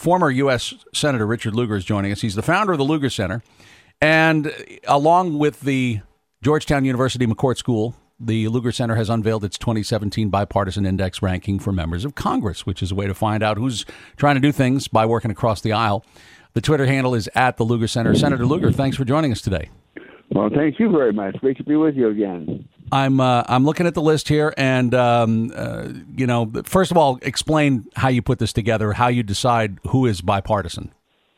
former U.S. Senator Richard Lugar is joining us. He's the founder of the Lugar Center. And along with the Georgetown University McCourt School, the Lugar Center has unveiled its 2017 bipartisan index ranking for members of Congress, which is a way to find out who's trying to do things by working across the aisle. The Twitter handle is at the Lugar Center. Senator Lugar, thanks for joining us today. Well, thank you very much. Great to be with you again. I'm looking at the list here, and first of all, explain how you put this together, how you decide who is bipartisan.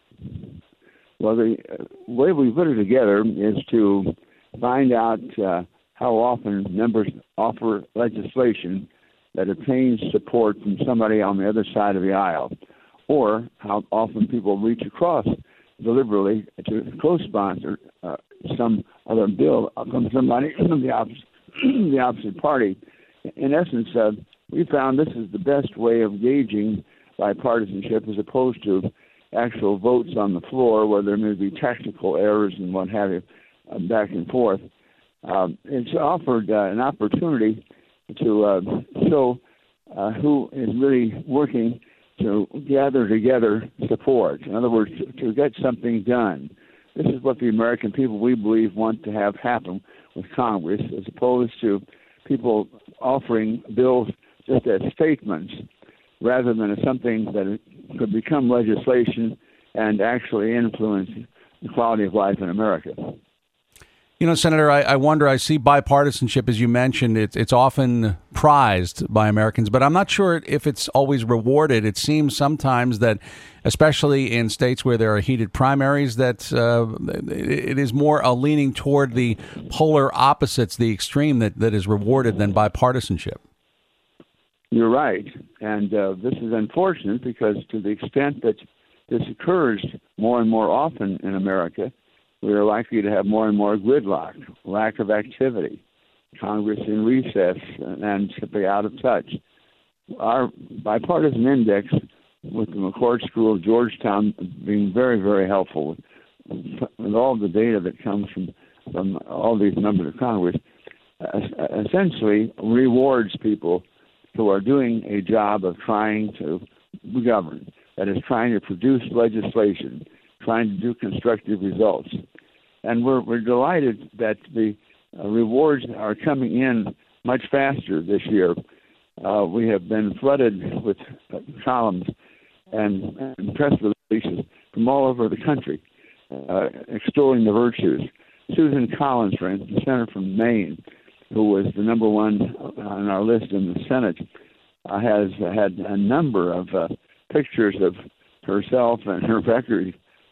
Well, the way we put it together is to find out how often members offer legislation that obtains support from somebody on the other side of the aisle, or how often people reach across deliberately to co-sponsor some other bill from somebody from the opposite party. In essence, we found this is the best way of gauging bipartisanship as opposed to actual votes on the floor where there may be technical errors and what have you, back and forth. It's offered an opportunity to show who is really working to gather together support. In other words, to get something done. This is what the American people, we believe, want to have happen with Congress, as opposed to people offering bills just as statements rather than as something that could become legislation and actually influence the quality of life in America. You know, Senator, I wonder, I see bipartisanship, as you mentioned, it's often prized by Americans, but I'm not sure if it's always rewarded. It seems sometimes that, especially in states where there are heated primaries, that it is more a leaning toward the polar opposites, the extreme that is rewarded than bipartisanship. You're right. And this is unfortunate because to the extent that this occurs more and more often in America, we are likely to have more and more gridlock, lack of activity, Congress in recess, and simply out of touch. Our bipartisan index with the McCourt School of Georgetown being very, very helpful with all the data that comes from all these members of Congress, essentially rewards people who are doing a job of trying to govern, that is trying to produce legislation, trying to do constructive results. And we're delighted that the rewards are coming in much faster this year. We have been flooded with columns and press releases from all over the country extolling the virtues. Susan Collins, for instance, the senator from Maine, who was the number one on our list in the Senate, has had a number of pictures of herself and her record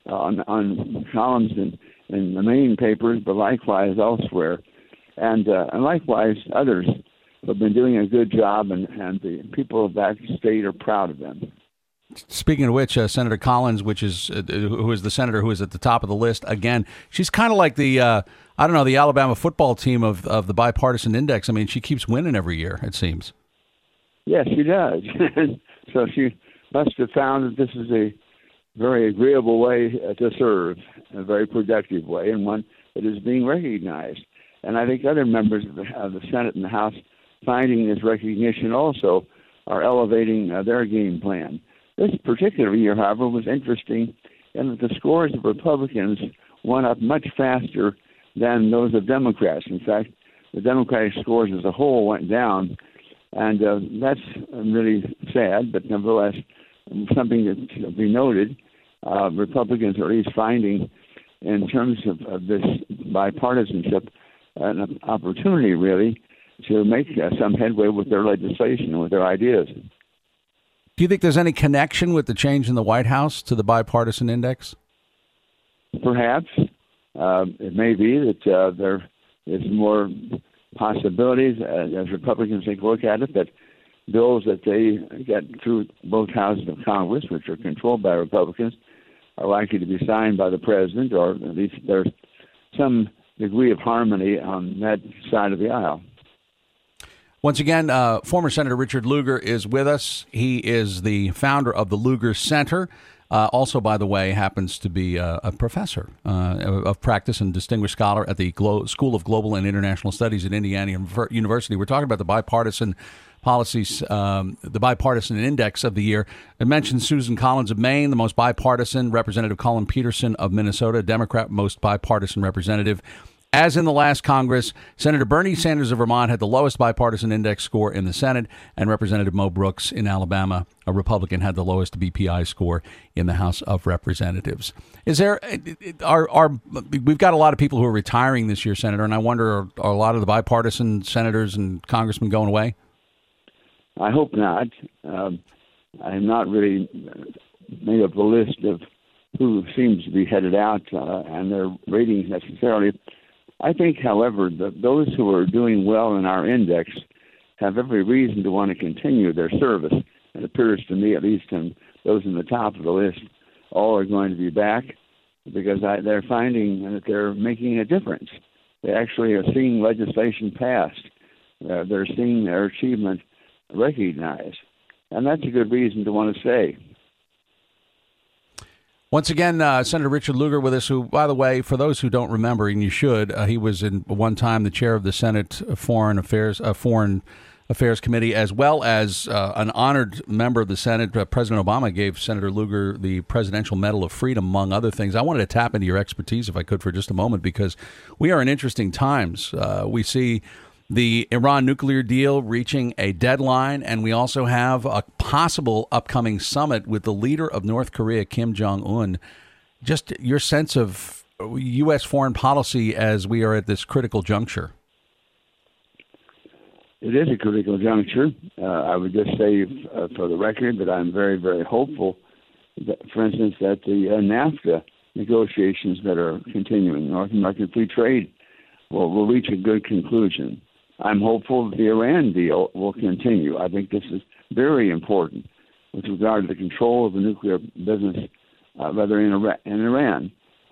on columns in the Maine papers, but likewise elsewhere. And likewise, others have been doing a good job, and the people of that state are proud of them. Speaking of which, Senator Collins, who is the senator who is at the top of the list, again, she's kind of like the Alabama football team of the bipartisan index. I mean, she keeps winning every year, it seems. Yes, she does. So she must have found that this is a very agreeable way to serve, a very productive way, and one that is being recognized. And I think other members of the Senate and the House, finding this recognition also, are elevating their game plan. This particular year, however, was interesting in that the scores of Republicans went up much faster than those of Democrats. In fact, the Democratic scores as a whole went down, and that's really sad, but nevertheless something that should be noted. Republicans are at least finding, in terms of this bipartisanship, an opportunity, really, to make some headway with their legislation and with their ideas. Do you think there's any connection with the change in the White House to the bipartisan index? Perhaps. It may be that there is more possibilities, as Republicans take a look at it, that bills that they get through both houses of Congress, which are controlled by Republicans, are likely to be signed by the president, or at least there's some degree of harmony on that side of the aisle. Once again, former Senator Richard Lugar is with us. He is the founder of the Lugar Center. Also, by the way, happens to be a professor of practice and distinguished scholar at the School of Global and International Studies at Indiana University. We're talking about the bipartisan Policies, the Bipartisan Index of the year. It mentions Susan Collins of Maine, the most bipartisan, Representative Colin Peterson of Minnesota, Democrat, most bipartisan representative. As in the last Congress, Senator Bernie Sanders of Vermont had the lowest bipartisan index score in the Senate, and Representative Mo Brooks in Alabama, a Republican, had the lowest BPI score in the House of Representatives. We've got a lot of people who are retiring this year, Senator, and I wonder, are a lot of the bipartisan senators and congressmen going away? I hope not. I have not really made up a list of who seems to be headed out and their ratings necessarily. I think, however, that those who are doing well in our index have every reason to want to continue their service. It appears to me, at least in those in the top of the list, all are going to be back because they're finding that they're making a difference. They actually are seeing legislation passed. They're seeing their achievement recognized. And that's a good reason to want to stay. Once again, Senator Richard Lugar with us, who, by the way, for those who don't remember, and you should, he was in one time the chair of the Senate Foreign Affairs Committee, as well as an honored member of the Senate. President Obama gave Senator Lugar the Presidential Medal of Freedom, among other things. I wanted to tap into your expertise, if I could, for just a moment, because we are in interesting times. We see the Iran nuclear deal reaching a deadline, and we also have a possible upcoming summit with the leader of North Korea, Kim Jong-un. Just your sense of U.S. foreign policy as we are at this critical juncture. It is a critical juncture. I would just say, for the record, that I'm very, very hopeful that, for instance, that the NAFTA negotiations that are continuing, North American Free Trade, will reach a good conclusion. I'm hopeful that the Iran deal will continue. I think this is very important with regard to the control of the nuclear business, in Iran.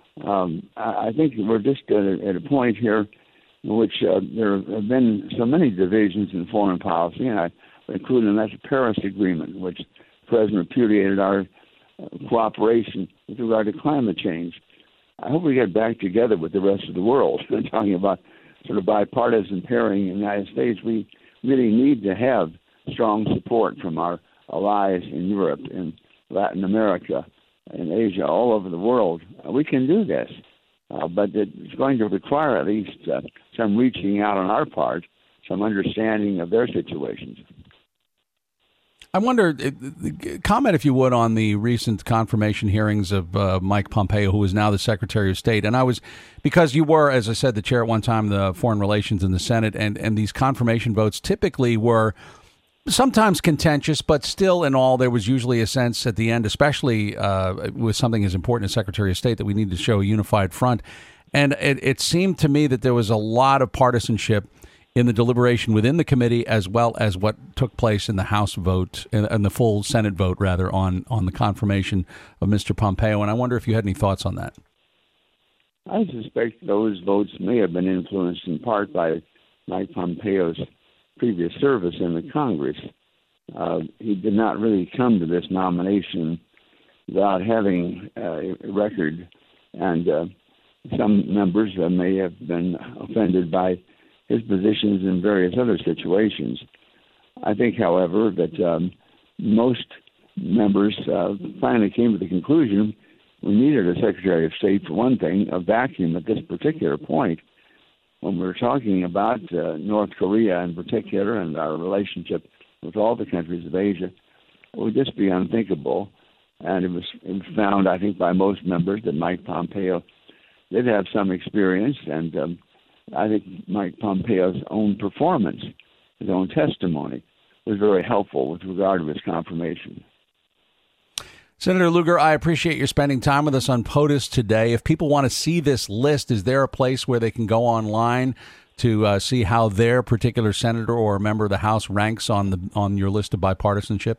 I think we're just at a point here in which there have been so many divisions in foreign policy, and I include in that the Paris Agreement, which the President repudiated our cooperation with regard to climate change. I hope we get back together with the rest of the world. Talking about sort of bipartisan pairing in the United States, we really need to have strong support from our allies in Europe, in Latin America, in Asia, all over the world. We can do this, but it's going to require at least some reaching out on our part, some understanding of their situations. I wonder, comment if you would on the recent confirmation hearings of Mike Pompeo, who is now the Secretary of State. And because you were, as I said, the chair at one time, the Foreign Relations in the Senate, and these confirmation votes typically were sometimes contentious, but still in all, there was usually a sense at the end, especially with something as important as Secretary of State, that we need to show a unified front. And it seemed to me that there was a lot of partisanship in the deliberation within the committee, as well as what took place in the House vote and the full Senate vote, rather, on the confirmation of Mr. Pompeo. And I wonder if you had any thoughts on that. I suspect those votes may have been influenced in part by Mike Pompeo's previous service in the Congress. He did not really come to this nomination without having a record, and some members may have been offended by his positions in various other situations. I think, however, that most members finally came to the conclusion we needed a Secretary of State, for one thing, a vacuum at this particular point. When we're talking about North Korea in particular and our relationship with all the countries of Asia, it would just be unthinkable. And it was found, I think, by most members that Mike Pompeo did have some experience, and I think Mike Pompeo's own performance, his own testimony, was very helpful with regard to his confirmation. Senator Lugar, I appreciate your spending time with us on POTUS today. If people want to see this list, is there a place where they can go online to see how their particular senator or member of the House ranks on your list of bipartisanship?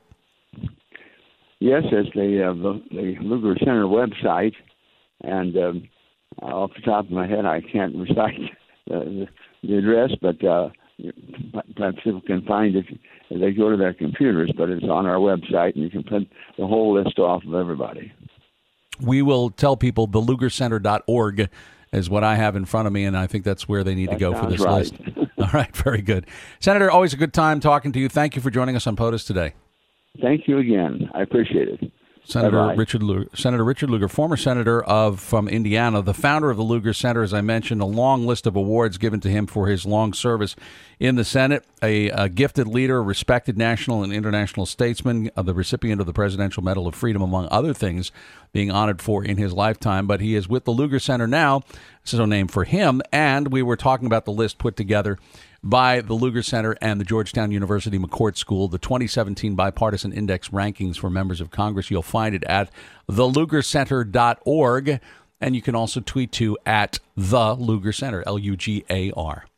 Yes, it's the Lugar Center website, and off the top of my head, I can't recite the address, but perhaps people can find it as they go to their computers, but it's on our website, and you can print the whole list off of everybody. We will tell people thelugarcenter.org is what I have in front of me, and I think that's where they need to go for this list. All right, very good. Senator, always a good time talking to you. Thank you for joining us on POTUS today. Thank you again. I appreciate it. Senator Bye-bye. Richard Lugar, former senator from Indiana, the founder of the Lugar Center, as I mentioned, a long list of awards given to him for his long service in the Senate, a gifted leader, a respected national and international statesman, the recipient of the Presidential Medal of Freedom, among other things, being honored for in his lifetime. But he is with the Lugar Center now. This is a name for him. And we were talking about the list put together by the Lugar Center and the Georgetown University McCourt School, the 2017 Bipartisan Index Rankings for Members of Congress. You'll find it at thelugarcenter.org, and you can also tweet to at the Lugar Center, Lugar.